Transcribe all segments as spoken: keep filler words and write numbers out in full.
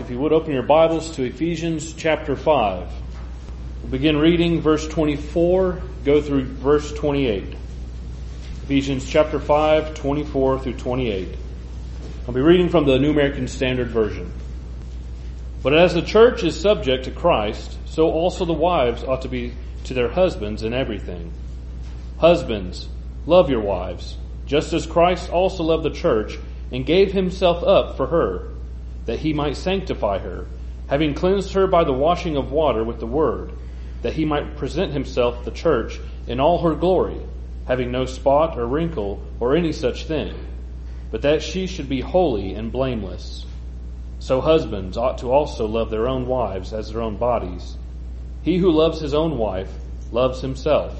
if you would open your Bibles to Ephesians chapter five. We'll begin reading verse twenty-four, go through verse twenty-eight. Ephesians chapter five, twenty-four through twenty-eight. I'll be reading from the New American Standard Version. But as the church is subject to Christ, so also the wives ought to be to their husbands in everything. Husbands, love your wives, just as Christ also loved the church and gave himself up for her, that he might sanctify her, having cleansed her by the washing of water with the word, that he might present himself the church in all her glory, having no spot or wrinkle or any such thing, but that she should be holy and blameless. So husbands ought to also love their own wives as their own bodies. He who loves his own wife loves himself.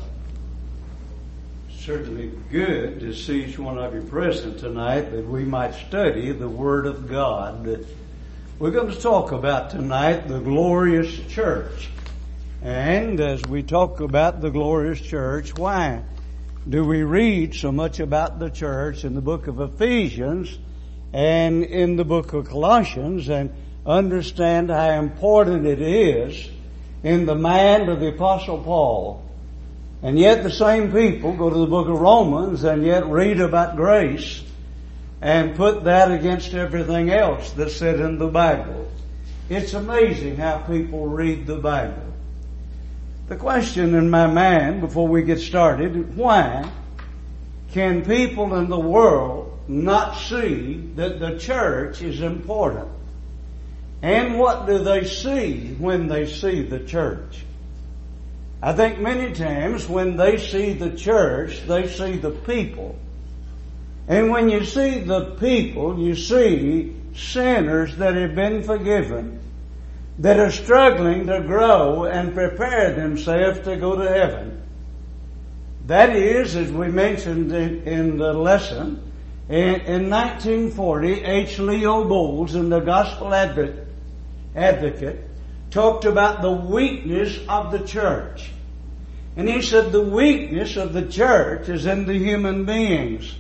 Certainly good to see each one of you present tonight that we might study the Word of God. We're going to talk about tonight the glorious church. And as we talk about the glorious church, why do we read so much about the church in the book of Ephesians and in the book of Colossians and understand how important it is in the mind of the Apostle Paul? And yet the same people go to the book of Romans and yet read about grace and put that against everything else that's said in the Bible. It's amazing how people read the Bible. The question in my mind before we get started, why can people in the world not see that the church is important? And what do they see when they see the church? I think many times when they see the church, they see the people. And when you see the people, you see sinners that have been forgiven, that are struggling to grow and prepare themselves to go to heaven. That is, as we mentioned in the lesson, in nineteen forty, H. Leo Bowles in the Gospel Advocate talked about the weakness of the church. And he said the weakness of the church is in the human beings.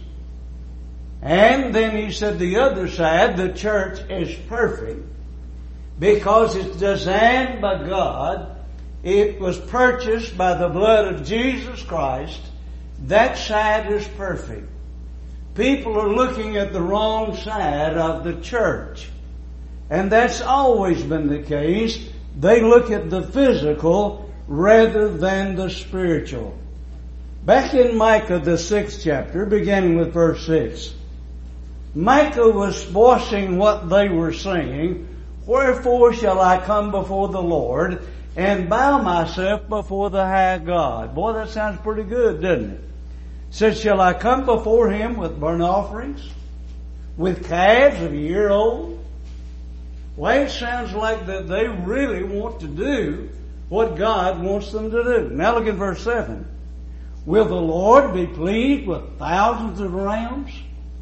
And then he said the other side, the church is perfect because it's designed by God. It was purchased by the blood of Jesus Christ. That side is perfect. People are looking at the wrong side of the church. And that's always been the case. They look at the physical rather than the spiritual. Back in Micah, the sixth chapter, beginning with verse six, Micah was voicing what they were saying. Wherefore shall I come before the Lord and bow myself before the high God? Boy, that sounds pretty good, doesn't it? Says, shall I come before him with burnt offerings, with calves of a year old? Well, it sounds like that they really want to do what God wants them to do. Now look at verse seven. Will the Lord be pleased with thousands of rams,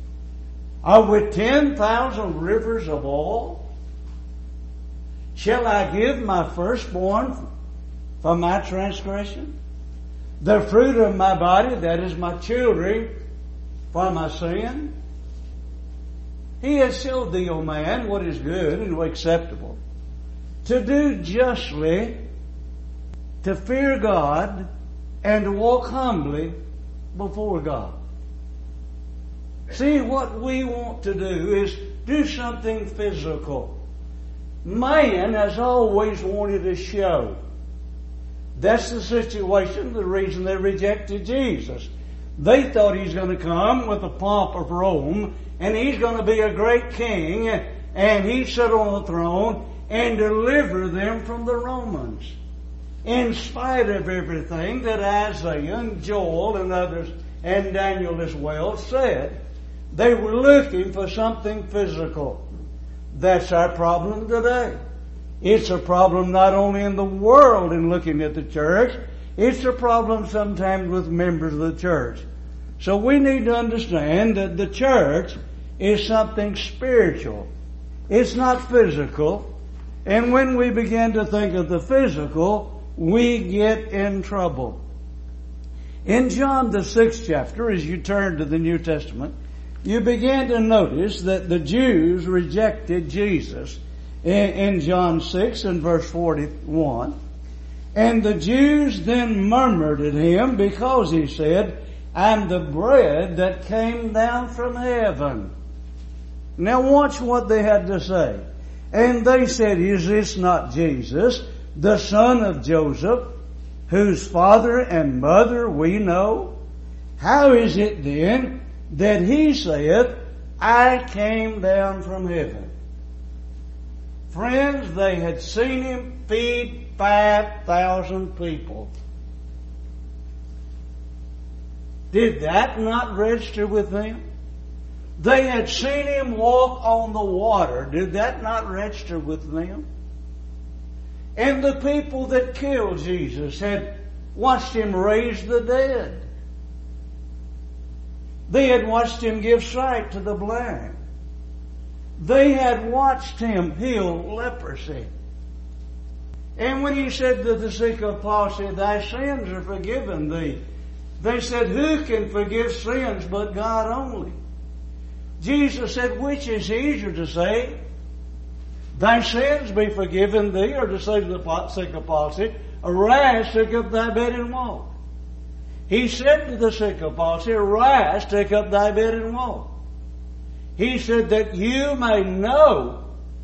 or with ten thousand rivers of oil? Shall I give my firstborn for my transgression, the fruit of my body, that is my children, for my sin? He has showed thee, O man, what is good and acceptable, to do justly, to fear God, and to walk humbly before God. See, what we want to do is do something physical. Man has always wanted a show. That's the situation, the reason they rejected Jesus. They thought he's going to come with the pomp of Rome, and he's going to be a great king, and he'd sit on the throne and deliver them from the Romans. In spite of everything that Isaiah and Joel and others, and Daniel as well, said, they were looking for something physical. That's our problem today. It's a problem not only in the world in looking at the church, it's a problem sometimes with members of the church. So we need to understand that the church is something spiritual. It's not physical. And when we begin to think of the physical, we get in trouble. In John the sixth chapter, as you turn to the New Testament, you begin to notice that the Jews rejected Jesus. in, in John six and verse forty-one. And the Jews then murmured at him because he said, I'm the bread that came down from heaven. Now watch what they had to say. And they said, is this not Jesus, the son of Joseph, whose father and mother we know? How is it then that he saith, I came down from heaven? Friends, they had seen him feed five thousand people. Did that not register with them? They had seen him walk on the water. Did that not register with them? And the people that killed Jesus had watched him raise the dead. They had watched him give sight to the blind. They had watched him heal leprosy. And when he said to the sick of palsy, thy sins are forgiven thee, they said, who can forgive sins but God only? Jesus said, which is easier to say, thy sins be forgiven thee, or to say to the sick of palsy, arise, take up thy bed and walk? He said to the sick of palsy, arise, take up thy bed and walk. He said that you may know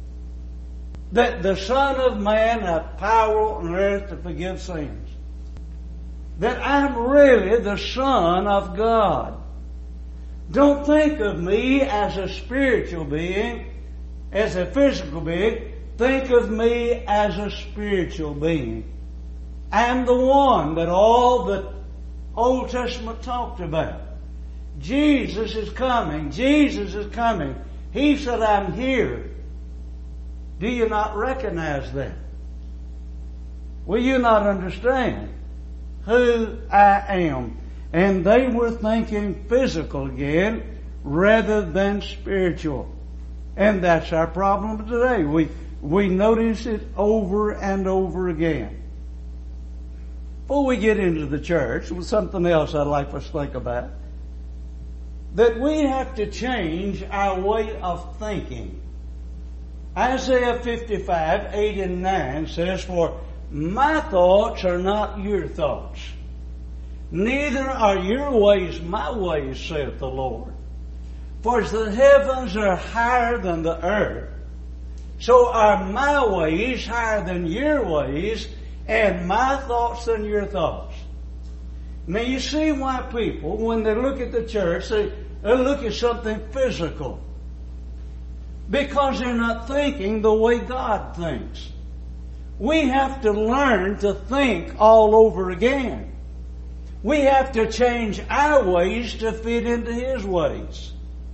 that the Son of Man hath power on earth to forgive sins. That I'm really the Son of God. Don't think of me as a spiritual being, as a physical being. Think of me as a spiritual being. I'm the one that all the Old Testament talked about. Jesus is coming. Jesus is coming. He said, I'm here. Do you not recognize that? Will you not understand who I am? And they were thinking physical again rather than spiritual. And that's our problem today. We, we notice it over and over again. Before we get into the church, with something else I'd like us to think about, that we have to change our way of thinking. Isaiah fifty-five, eight and nine says, for my thoughts are not your thoughts, neither are your ways my ways, saith the Lord. For as the heavens are higher than the earth, so are my ways higher than your ways, and my thoughts than your thoughts. Now you see why people, when they look at the church, they, they look at something physical. Because they're not thinking the way God thinks. We have to learn to think all over again. We have to change our ways to fit into His ways.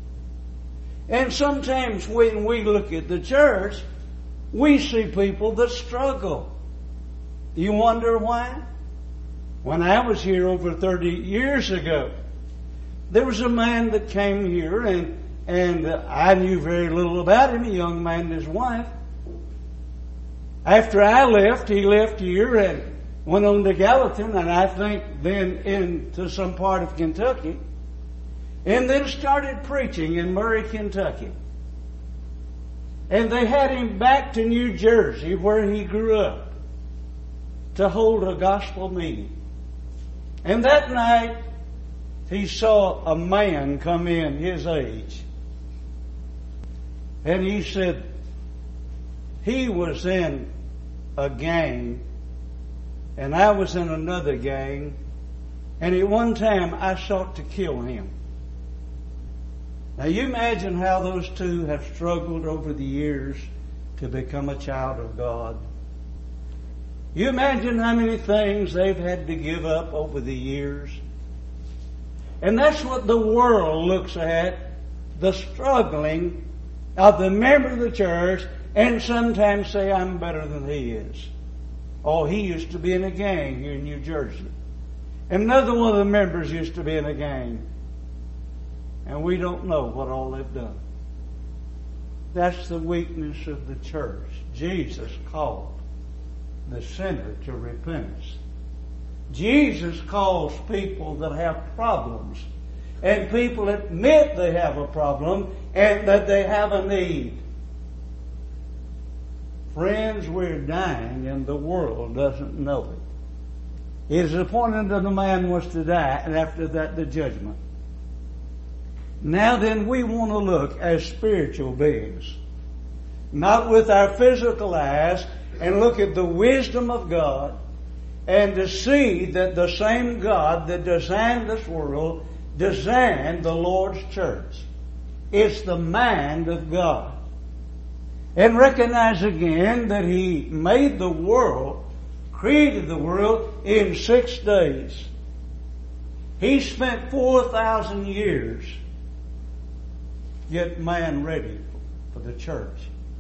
And sometimes when we look at the church, we see people that struggle. You wonder why? When I was here over thirty years ago, there was a man that came here, and and I knew very little about him, a young man and his wife. After I left, he left here and went on to Gallatin, and I think then into some part of Kentucky, and then started preaching in Murray, Kentucky. And they had him back to New Jersey, where he grew up, to hold a gospel meeting. And that night, he saw a man come in his age. And he said he was in a gang, and I was in another gang, and at one time I sought to kill him. Now you imagine how those two have struggled over the years to become a child of God. You imagine how many things they've had to give up over the years. And that's what the world looks at, the struggling of the member of the church, and sometimes say, I'm better than he is. Oh, he used to be in a gang here in New Jersey. And another one of the members used to be in a gang. And we don't know what all they've done. That's the weakness of the church. Jesus called the sinner to repentance. Jesus calls people that have problems, and people admit they have a problem and that they have a need. Friends, we're dying and the world doesn't know it. It is appointed that the man was to die, and after that the judgment. Now then, we want to look as spiritual beings, not with our physical eyes, and look at the wisdom of God, and to see that the same God that designed this world designed the Lord's church. It's the mind of God. And recognize again that He made the world, created the world in six days. He spent four thousand years get man ready for the church.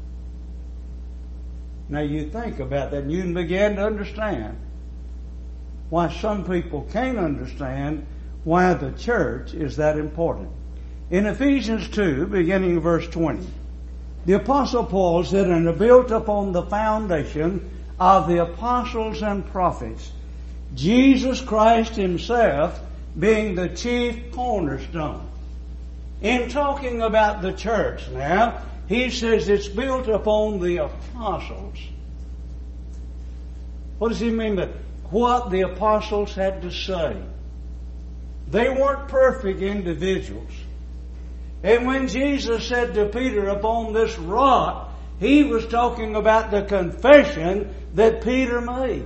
Now you think about that and you can begin to understand why some people can't understand why the church is that important. In Ephesians two, beginning in verse twenty, the Apostle Paul said, and are built upon the foundation of the apostles and prophets, Jesus Christ Himself being the chief cornerstone. In talking about the church now, he says it's built upon the apostles. What does he mean by what the apostles had to say? They weren't perfect individuals. And when Jesus said to Peter, upon this rock, He was talking about the confession that Peter made.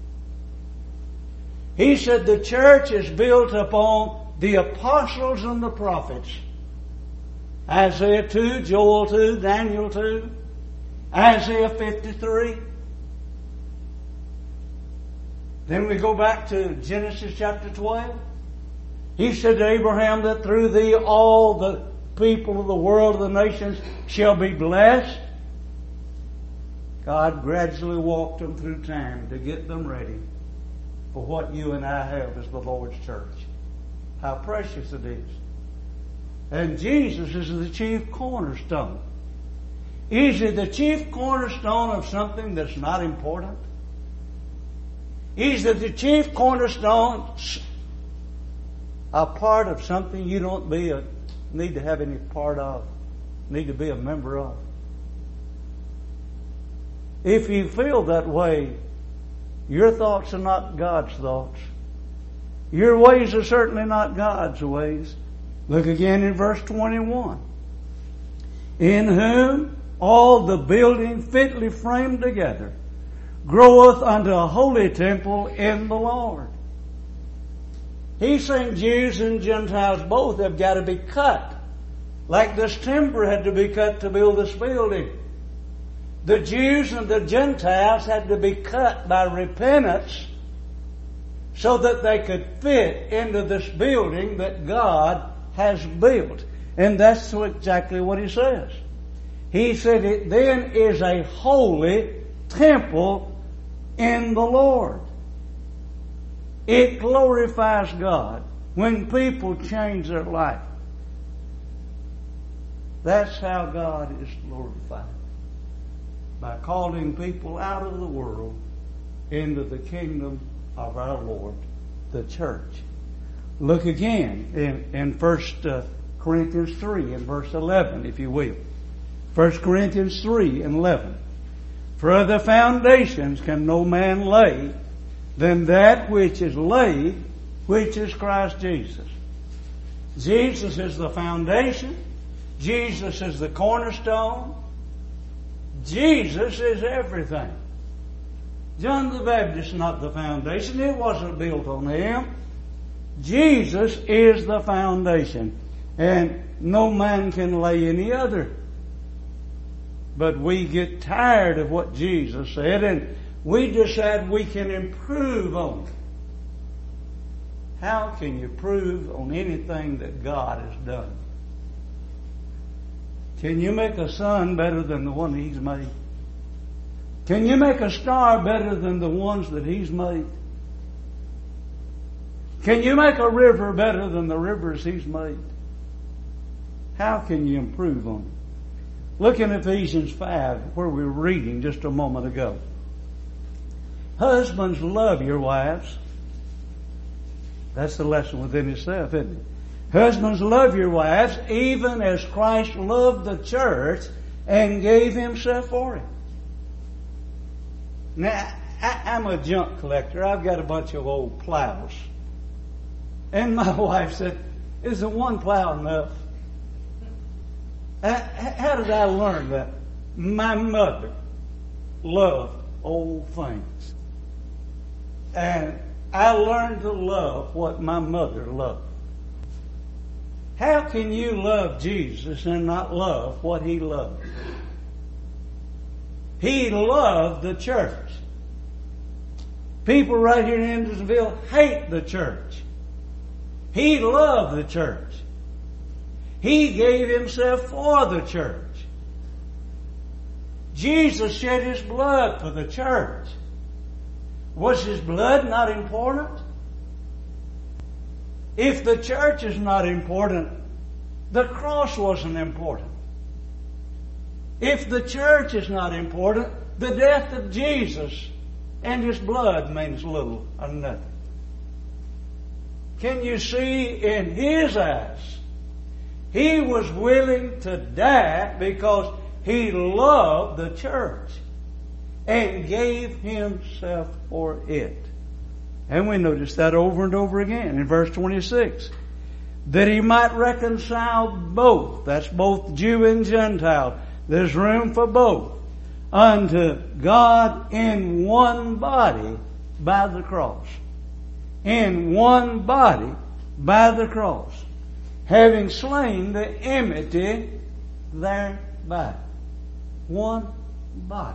He said the church is built upon the apostles and the prophets. Isaiah two, Joel two, Daniel two, Isaiah fifty-three. Then we go back to Genesis chapter twelve. He said to Abraham that through thee all the people of the world, of the nations, shall be blessed. God gradually walked them through time to get them ready for what you and I have as the Lord's church. How precious it is. And Jesus is the chief cornerstone. Is He the chief cornerstone of something that's not important? Is it the chief cornerstone a part of something you don't be a, need to have any part of, need to be a member of? If you feel that way, your thoughts are not God's thoughts. Your ways are certainly not God's ways. Look again in verse twenty-one. In whom all the building fitly framed together groweth unto a holy temple in the Lord. He's saying Jews and Gentiles both have got to be cut. Like this timber had to be cut to build this building. The Jews and the Gentiles had to be cut by repentance so that they could fit into this building that God has built. And that's exactly what He says. He said it then is a holy temple in the Lord. It glorifies God when people change their life. That's how God is glorified. By calling people out of the world into the kingdom of our Lord, the church. Look again in, in First Corinthians three and verse eleven, if you will. First Corinthians three and eleven. For other foundations can no man lay than that which is laid, which is Christ Jesus. Jesus is the foundation. Jesus is the cornerstone. Jesus is everything. John the Baptist is not the foundation. It wasn't built on him. Jesus is the foundation. And no man can lay any other. But we get tired of what Jesus said and we decide we can improve on it. How can you improve on anything that God has done? Can you make a sun better than the one He's made? Can you make a star better than the ones that He's made? Can you make a river better than the rivers He's made? How can you improve on it? Look in Ephesians five, where we were reading just a moment ago. Husbands, love your wives. That's the lesson within itself, isn't it? Husbands, love your wives, even as Christ loved the church and gave Himself for it. Now, I, I'm a junk collector. I've got a bunch of old plows. And my wife said, isn't one plow enough? How did I learn that? My mother loved old things. And I learned to love what my mother loved. How can you love Jesus and not love what He loved? He loved the church. People right here in Andersonville hate the church. He loved the church. He gave Himself for the church. Jesus shed His blood for the church. Was His blood not important? If the church is not important, the cross wasn't important. If the church is not important, the death of Jesus and His blood means little or nothing. Can you see in His eyes, He was willing to die because He loved the church and gave Himself for it. And we notice that over and over again in verse twenty-six. That He might reconcile both. That's both Jew and Gentile. There's room for both. Unto God in one body by the cross. In one body by the cross. Having slain the enmity thereby. One body.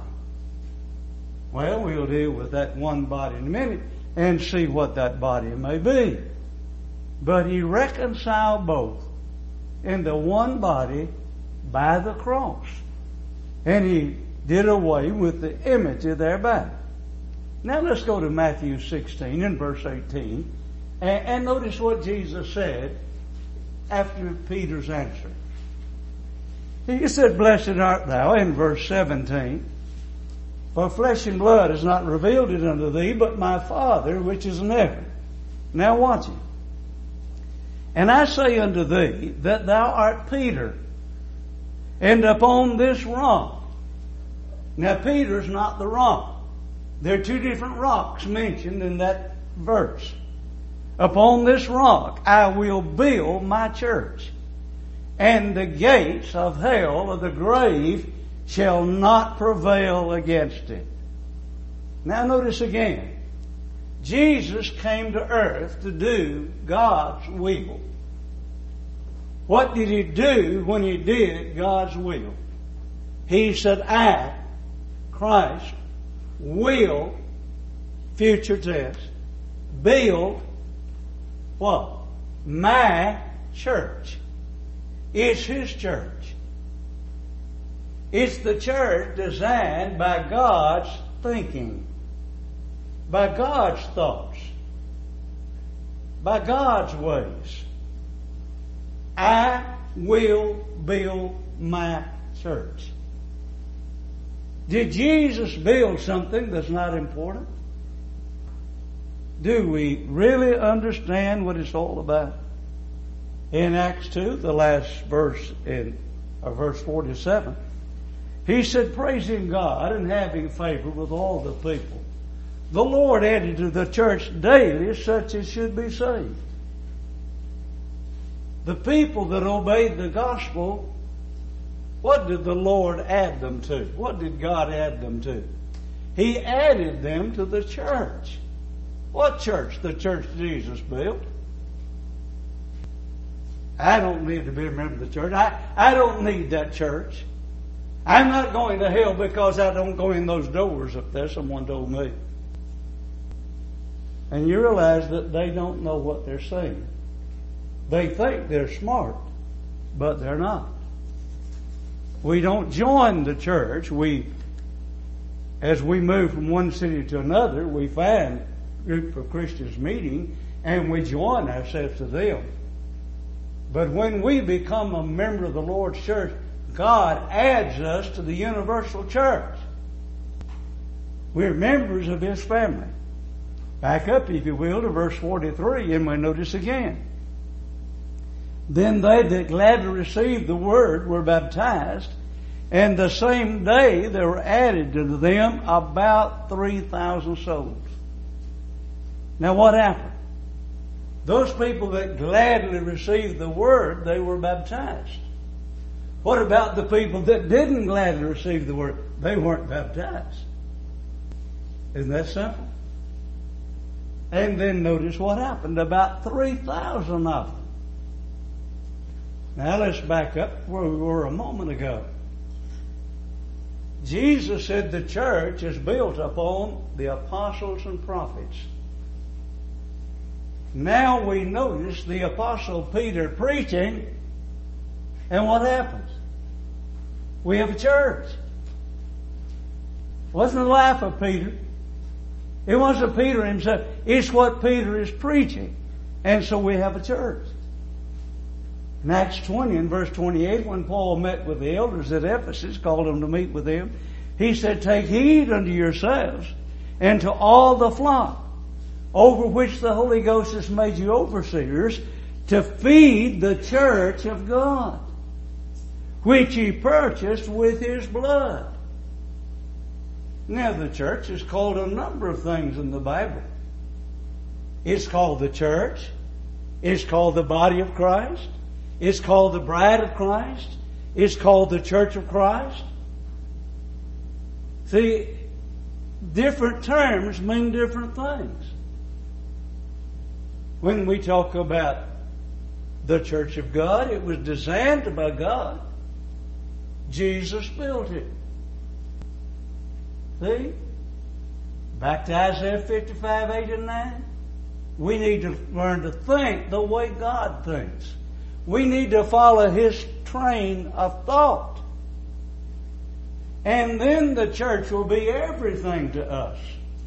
Well, we'll deal with that one body in a minute and see what that body may be. But He reconciled both into one body by the cross. And He did away with the enmity thereby. Now let's go to Matthew sixteen and verse eighteen. And, and notice what Jesus said after Peter's answer. He said, Blessed art thou, in verse seventeen. For flesh and blood has not revealed it unto thee, but my Father which is in heaven. Now watch it. And I say unto thee that thou art Peter, and upon this rock. Now Peter's not the rock. There are two different rocks mentioned in that verse. Upon this rock I will build my church, and the gates of hell, of the grave, shall not prevail against it. Now notice again. Jesus came to earth to do God's will. What did He do when He did God's will? He said, I, Christ, will, future tense, build what? My church. It's His church. It's the church designed by God's thinking, by God's thoughts, by God's ways. I will build my church. Did Jesus build something that's not important? Do we really understand what it's all about? In Acts two, the last verse in uh, verse forty-seven, He said, praising God and having favor with all the people, the Lord added to the church daily such as should be saved. The people that obeyed the gospel, what did the Lord add them to? What did God add them to? He added them to the church. What church? The church Jesus built. I don't need to be a member of the church. I, I don't need that church. I'm not going to hell because I don't go in those doors up there, someone told me. And you realize that they don't know what they're saying. They think they're smart, but they're not. We don't join the church. We, as we move from one city to another, we find a group of Christians meeting and we join ourselves to them. But when we become a member of the Lord's church, God adds us to the universal church. We're members of His family. Back up, if you will, to verse forty-three, and we notice again. Then they that gladly received the word were baptized, And the same day there were added to them about three thousand souls. Now what happened? Those people that gladly received the word, they were baptized. What about the people that didn't gladly receive the word? They weren't baptized. Isn't that simple? And then notice what happened. About three thousand of them. Now let's back up where we were a moment ago. Jesus said the church is built upon the apostles and prophets. Now we notice the apostle Peter preaching, and what happens? We have a church. It wasn't the life of Peter. It wasn't Peter himself. It's what Peter is preaching. And so we have a church. In Acts twenty and verse twenty-eight, when Paul met with the elders at Ephesus, called them to meet with him, he said, "Take heed unto yourselves and to all the flock, over which the Holy Ghost has made you overseers, to feed the church of God, which he purchased with his blood." Now the church is called a number of things in the Bible. It's called the church. It's called the body of Christ. It's called the bride of Christ. It's called the church of Christ. See, different terms mean different things. When we talk about the church of God, it was designed by God. Jesus built it. See? Back to Isaiah fifty-five, eight and nine. We need to learn to think the way God thinks. We need to follow His train of thought. And then the church will be everything to us.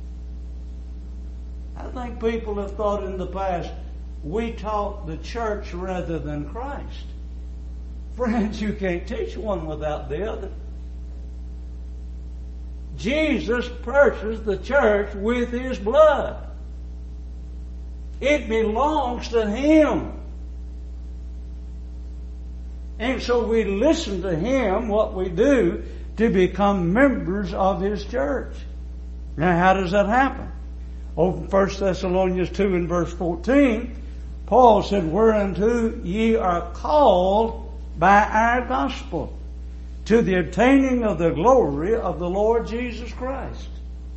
I think people have thought in the past, we taught the church rather than Christ. Friends, you can't teach one without the other. Jesus purchased the church with His blood. It belongs to Him. And so we listen to Him, what we do, to become members of His church. Now how does that happen? Over First Thessalonians two and verse fourteen, Paul said, "Whereunto ye are called by our gospel, to the obtaining of the glory of the Lord Jesus Christ."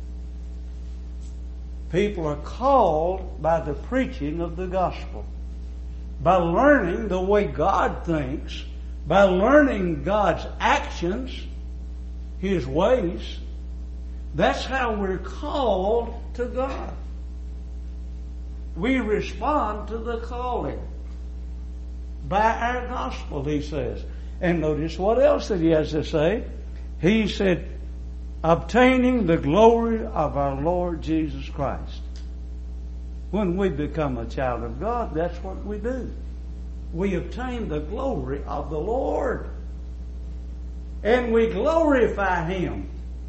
People are called by the preaching of the gospel, by learning the way God thinks, by learning God's actions, His ways. That's how we're called to God. We respond to the calling by our gospel, he says. And notice what else that he has to say. He said, obtaining the glory of our Lord Jesus Christ. When we become a child of God, that's what we do. We obtain the glory of the Lord. And we glorify Him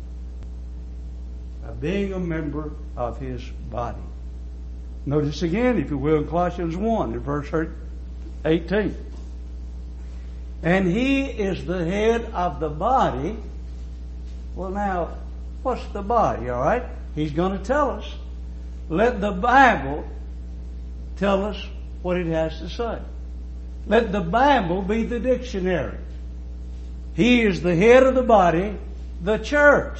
by being a member of His body. Notice again, if you will, in Colossians one, in verse eighteen. And He is the head of the body. Well, now, what's the body, all right? He's going to tell us. Let the Bible tell us what it has to say. Let the Bible be the dictionary. He is the head of the body, the church,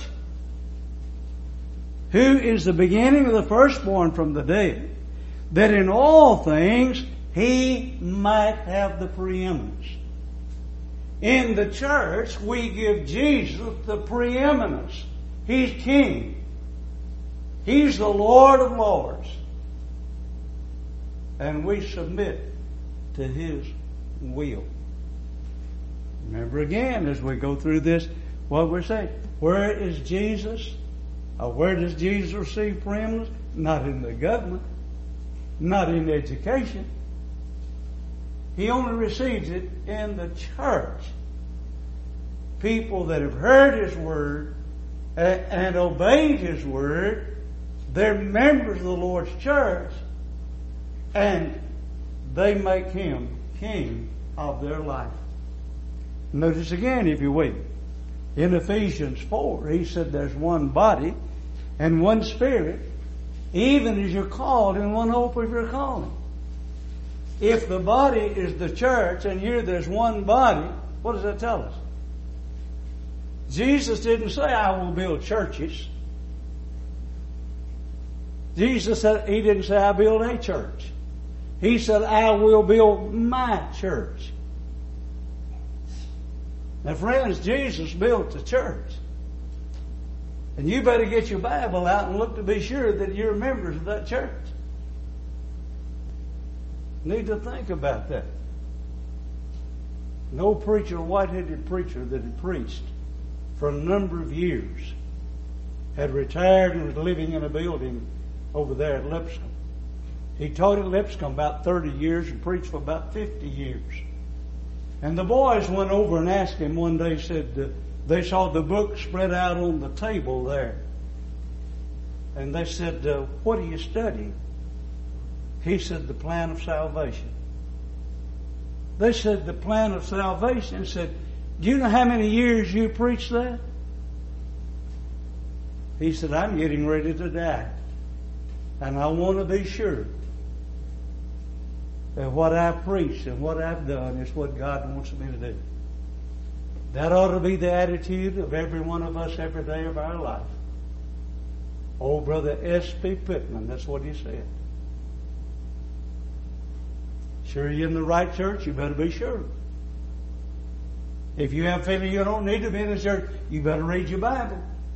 who is the beginning of the firstborn from the dead, that in all things He might have the preeminence. In the church, we give Jesus the preeminence. He's King. He's the Lord of Lords. And we submit to His will. Remember again, as we go through this, what we're saying. Where is Jesus? Or where does Jesus receive preeminence? Not in the government. Not in education. He only receives it in the church. People that have heard His word and, and obeyed His word, they're members of the Lord's church, and they make Him king of their life. Notice again, if you will, In Ephesians four, he said there's one body and one Spirit, even as you're called in one hope of your calling. If the body is the church and here there's one body, what does that tell us? Jesus didn't say, I will build churches. Jesus said, He didn't say, I build a church. He said, I will build my church. Now friends, Jesus built the church. And you better get your Bible out and look to be sure that you're members of that church. Need to think about that. No preacher, white-headed preacher that had preached for a number of years had retired and was living in a building over there at Lipscomb. He taught at Lipscomb about thirty years and preached for about fifty years. And the boys went over and asked him one day, said uh, they saw the book spread out on the table there. And they said, uh, what are you studying? He said, the plan of salvation. They said, the plan of salvation. He said, do you know how many years you preached that? He said, I'm getting ready to die. And I want to be sure that what I preached and what I've done is what God wants me to do. That ought to be the attitude of every one of us every day of our life. Old brother S P Pittman, that's what he said. Sure you're in the right church, you better be sure. If you have a feeling you don't need to be in the church, you better read your Bible.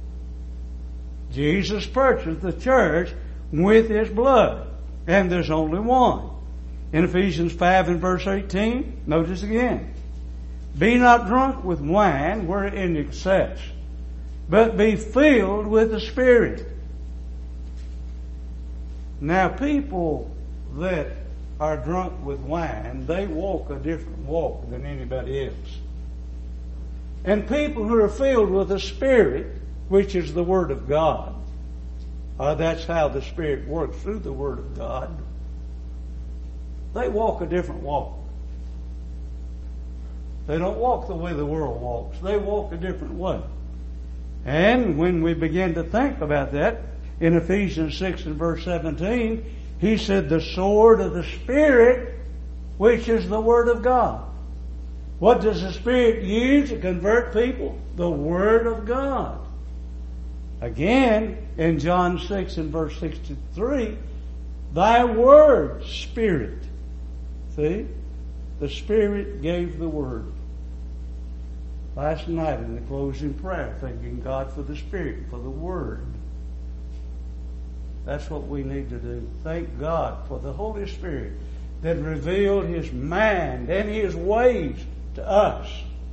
Jesus purchased the church with His blood. And there's only one. In Ephesians five and verse eighteen, notice again. Be not drunk with wine wherein excess, but be filled with the Spirit. Now people that are drunk with wine, they walk a different walk than anybody else. And people who are filled with the Spirit, which is the Word of God, uh, that's how the Spirit works, through the Word of God, they walk a different walk. They don't walk the way the world walks. They walk a different way. And when we begin to think about that, in Ephesians six and verse seventeen, he said, the sword of the Spirit, which is the Word of God. What does the Spirit use to convert people? The Word of God. Again, in John six and verse sixty-three, thy Word, Spirit. See? The Spirit gave the Word. Last night in the closing prayer, thanking God for the Spirit, for the Word. That's what we need to do. Thank God for the Holy Spirit that revealed His mind and His ways to us.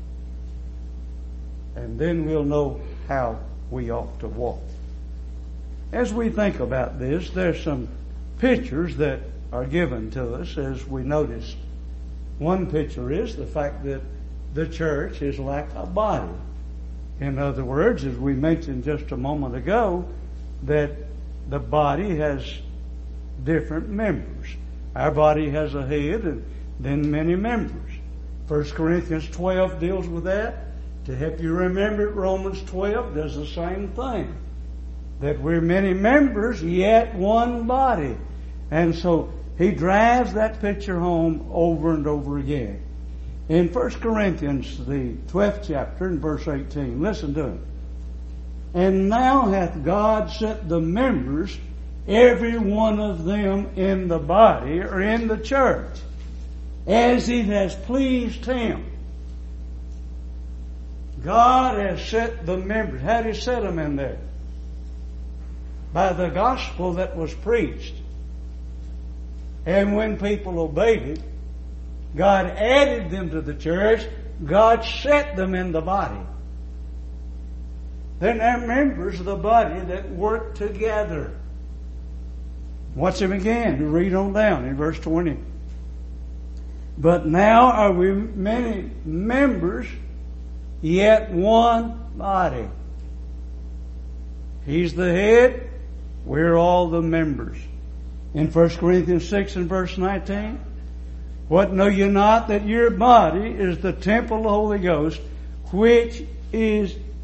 And then we'll know how we ought to walk. As we think about this, there's some pictures that are given to us as we notice. One picture is the fact that the church is like a body. In other words, as we mentioned just a moment ago, that the body has different members. Our body has a head and then many members. First Corinthians twelve deals with that. To help you remember it, Romans twelve does the same thing. That we're many members, yet one body. And so he drives that picture home over and over again. In First Corinthians, the twelfth chapter, in verse eighteen, listen to it. And now hath God set the members, every one of them in the body, or in the church, as it has pleased Him. God has set the members. How did He set them in there? By the gospel that was preached. And when people obeyed it, God added them to the church. God set them in the body. Then they're members of the body that work together. Watch them again. To read on down in verse twenty. But now are we many members, yet one body. He's the head. We're all the members. In First Corinthians six and verse nineteen, what know you not that your body is the temple of the Holy Ghost, which is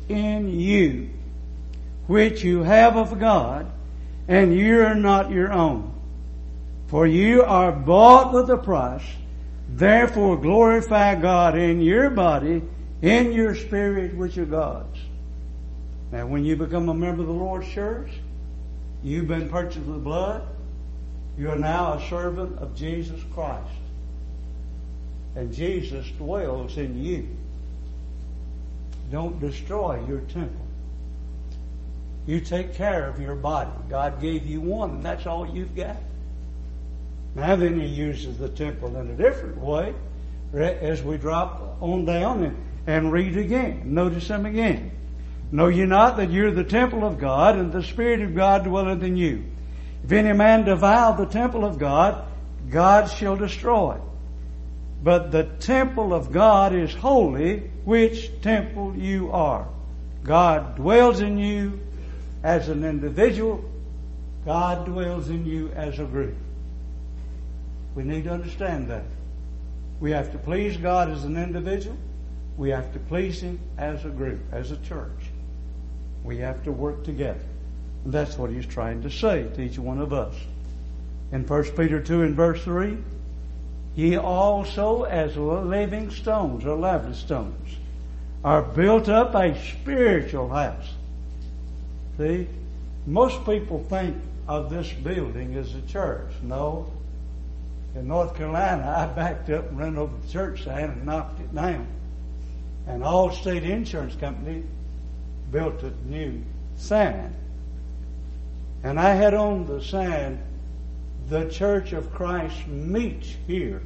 in you, which you have of God, and you are not your own. For you are bought with a price. Therefore glorify God in your body, in your spirit, which are God's. Now when you become a member of the Lord's church, you've been purchased with blood. You are now a servant of Jesus Christ. And Jesus dwells in you. Don't destroy your temple. You take care of your body. God gave you one, and that's all you've got. Now then He uses the temple in a different way as we drop on down and, and read again. Notice Him again. Know ye not that you're the temple of God, and the Spirit of God dwelleth in you? If any man defile the temple of God, God shall destroy it. But the temple of God is holy, which temple you are. God dwells in you as an individual. God dwells in you as a group. We need to understand that. We have to please God as an individual. We have to please Him as a group, as a church. We have to work together. And that's what He's trying to say to each one of us. In First Peter two and verse three, ye also as living stones or lively stones are built up a spiritual house. See, most people think of this building as a church. No. In North Carolina, I backed up and ran over the church sign and knocked it down. And Allstate Insurance Company built a new sign. And I had on the sign, the Church of Christ meets here.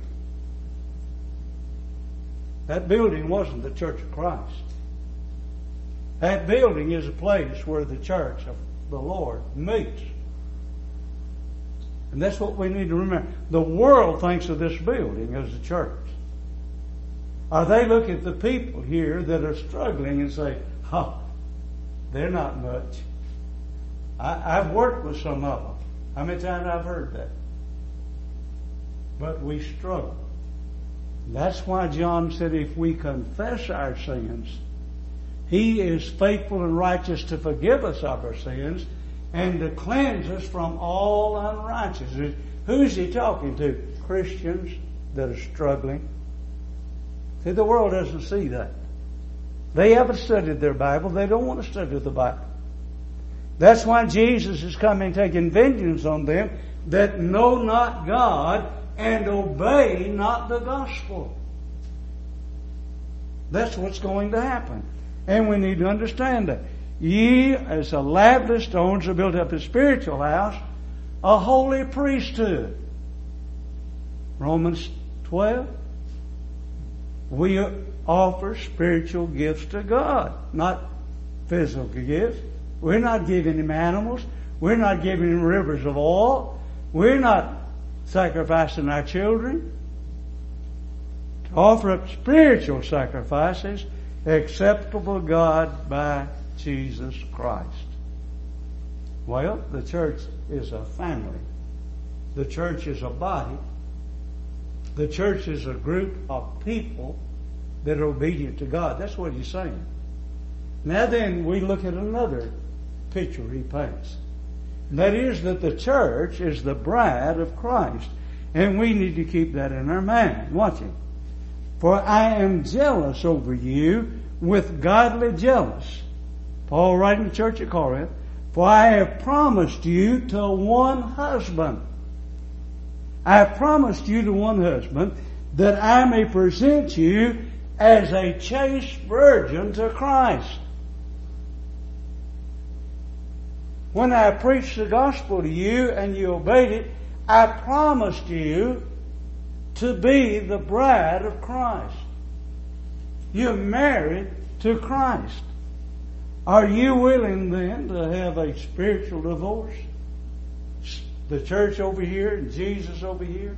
That building wasn't the Church of Christ. That building is a place where the church of the Lord meets. And that's what we need to remember. The world thinks of this building as a church. Or they look at the people here that are struggling and say, oh, they're not much. I, I've worked with some of them. How many times I've heard that? But we struggle. That's why John said if we confess our sins, He is faithful and righteous to forgive us of our sins and to cleanse us from all unrighteousness. Who's He talking to? Christians that are struggling. See, the world doesn't see that. They haven't studied their Bible. They don't want to study the Bible. That's why Jesus is coming taking vengeance on them that know not God and obey not the gospel. That's what's going to happen. And we need to understand that. Ye, as a lively stones, are built up a spiritual house, a holy priesthood. Romans twelve. We offer spiritual gifts to God, not physical gifts. We're not giving Him animals. We're not giving Him rivers of oil. We're not sacrificing our children. To offer up spiritual sacrifices acceptable to God by Jesus Christ. Well, the church is a family. The church is a body. The church is a group of people that are obedient to God. That's what He's saying. Now then, we look at another picture He paints. And that is that the church is the bride of Christ. And we need to keep that in our mind. Watch it. For I am jealous over you with godly jealous. Paul writing to the church at Corinth. For I have promised you to one husband. I have promised you to one husband, that I may present you as a chaste virgin to Christ. When I preached the gospel to you and you obeyed it, I promised you to be the bride of Christ. You're married to Christ. Are you willing then to have a spiritual divorce? The church over here and Jesus over here?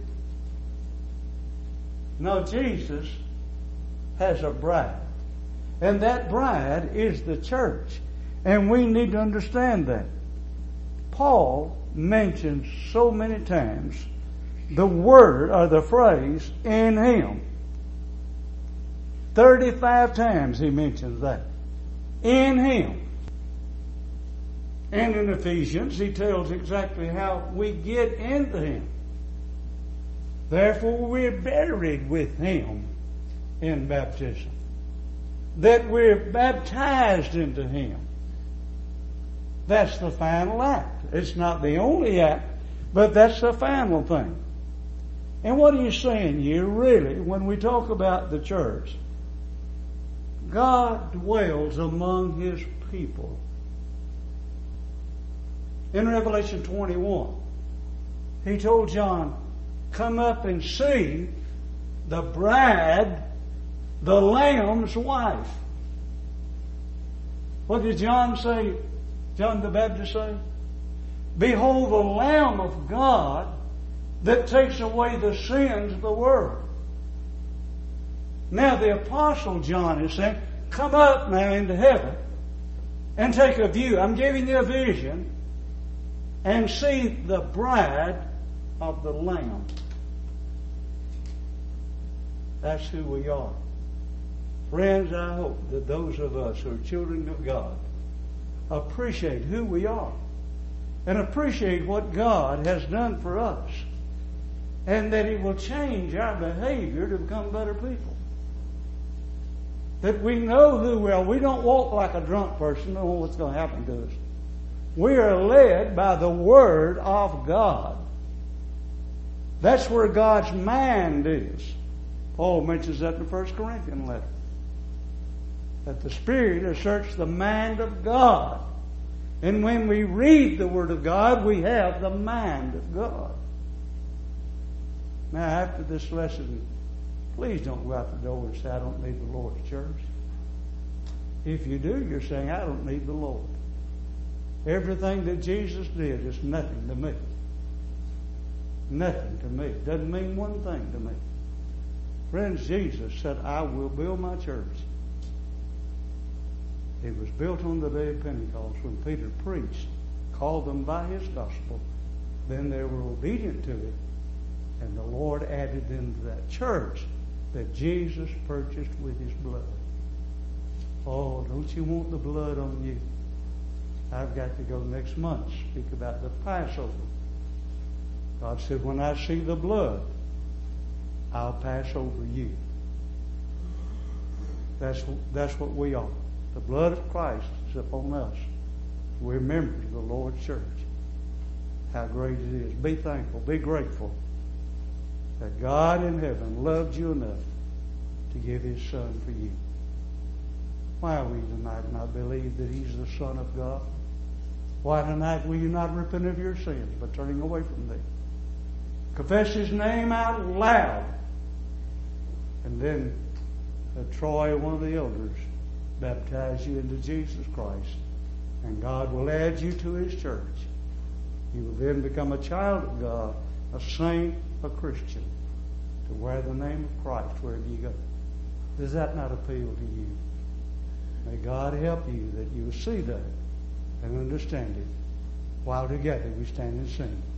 No, Jesus has a bride. And that bride is the church. And we need to understand that. Paul mentions so many times the word or the phrase in Him. thirty-five times he mentions that. in Him. And in Ephesians, he tells exactly how we get into Him. Therefore, we're buried with Him in baptism. That we're baptized into Him. That's the final act. It's not the only act, but that's the final thing. And what are you saying here, really, when we talk about the church? God dwells among His people. In Revelation twenty-one, He told John, come up and see the bride, the Lamb's wife. What did John say? John the Baptist say? Behold the Lamb of God that takes away the sins of the world. Now the Apostle John is saying, come up now into heaven and take a view. I'm giving you a vision and see the bride of the Lamb. That's who we are. Friends, I hope that those of us who are children of God appreciate who we are and appreciate what God has done for us, and that it will change our behavior to become better people. That we know who we are. We don't walk like a drunk person, know what's going to happen to us. We are led by the Word of God. That's where God's mind is. Paul mentions that in the First Corinthians letter. That the Spirit has searched the mind of God. And when we read the Word of God, we have the mind of God. Now, after this lesson, please don't go out the door and say, I don't need the Lord's church. If you do, you're saying, I don't need the Lord. Everything that Jesus did is nothing to me. Nothing to me. Doesn't mean one thing to me. Friends, Jesus said, I will build my church. It was built on the day of Pentecost when Peter preached, called them by his gospel. Then they were obedient to it. And the Lord added into that church that Jesus purchased with His blood. Oh, don't you want the blood on you? I've got to go next month to speak about the Passover. God said, when I see the blood, I'll pass over you. That's, that's what we are. The blood of Christ is upon us. We're members of the Lord's church. How great it is. Be thankful. Be grateful that God in heaven loved you enough to give His Son for you. Why will you tonight not believe that He's the Son of God? Why tonight will you not repent of your sins by turning away from them? Confess His name out loud. And then uh, Troy, one of the elders, baptize you into Jesus Christ. And God will add you to His church. You will then become a child of God, a saint, a Christian, to wear the name of Christ wherever you go. Does that not appeal to you? May God help you that you will see that and understand it while together we stand and sing.